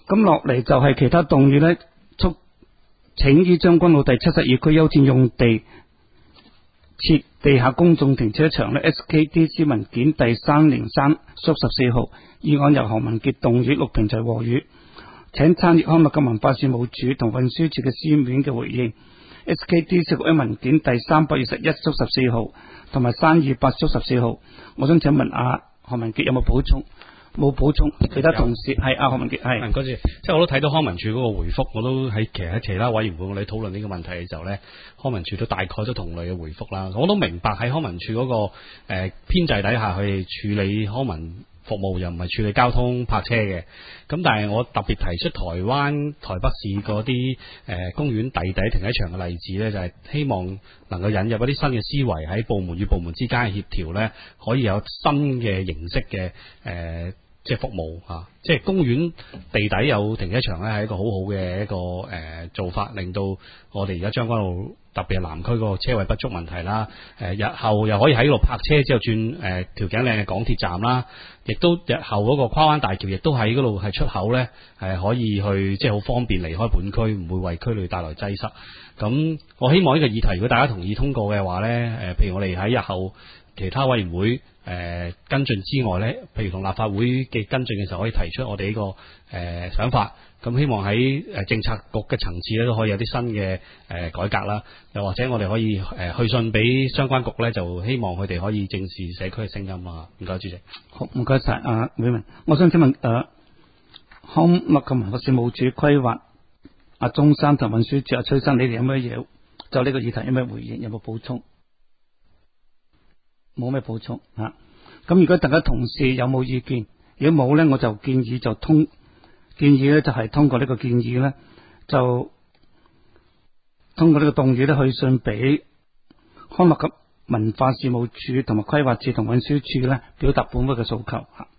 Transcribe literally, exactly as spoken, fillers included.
咁落嚟就係其他動議呢，促請於將軍澳第七十二區優先用地設地下公眾停車場呢 S K D C 文件第三零三縮十四號議案由何文傑動議，陸平齊和語，請參閱康樂及文化事務署同運輸署嘅書面嘅回應。S K D C 文件第三百二十一縮十四號同埋三二八縮十四號，我想請問阿何文傑有冇補充？冇補充，其他同事係阿何文傑係。 嗰次即係我都睇到康文署嗰個回覆，我都喺其實喺其他委員會我哋討論呢個問題嘅時候咧，康文署都大概都同類嘅回覆啦。我都明白喺康文署嗰、那個誒、呃、編制底下，佢哋處理康文服務又唔係處理交通泊車嘅。咁但係我特別提出台灣台北市嗰啲誒公園地底停車場嘅例子咧，就係、是、希望能夠引入一啲新嘅思維喺部門與部門之間嘅協調咧，可以有新嘅形式嘅誒。呃即係服務啊！即係公園地底有停車場咧，係一個好好嘅一個誒、呃、做法，令到我哋而家將軍澳特別係南區嗰個車位不足問題啦。誒、呃，日後又可以喺度泊車之後轉誒條頸嶺嘅港鐵站啦，亦都日後嗰個跨灣大橋亦都喺嗰度係出口咧，係可以去即係好方便離開本區，唔會為區內帶來擠塞。咁我希望呢個議題，如果大家同意通過嘅話咧，誒、呃，譬如我哋喺日後其他委員會。誒、呃、跟進之外咧，譬如同立法會嘅跟進嘅時候，可以提出我哋呢、這個誒、呃、想法。咁希望喺誒政策局嘅層次咧，都可以有啲新嘅誒、呃、改革啦。又或者我哋可以誒、呃、去信俾相關局咧，就希望佢哋可以正視社區嘅聲音啊。唔該，主席。 好，唔該晒阿偉文。我想請問誒康樂及文化事務署規劃阿中山同運輸署阿崔生，你哋有咩嘢就呢個議題有咩回應？有冇補充？冇咩補充吓，咁、啊、如果大家同事有冇意見？如果冇咧，我就建議就通建議咧，就係、是、通過呢個建議咧，就通過呢個動議咧，去信俾康樂及文化事務署同埋規劃署同運輸署咧，表達本會嘅訴求吓。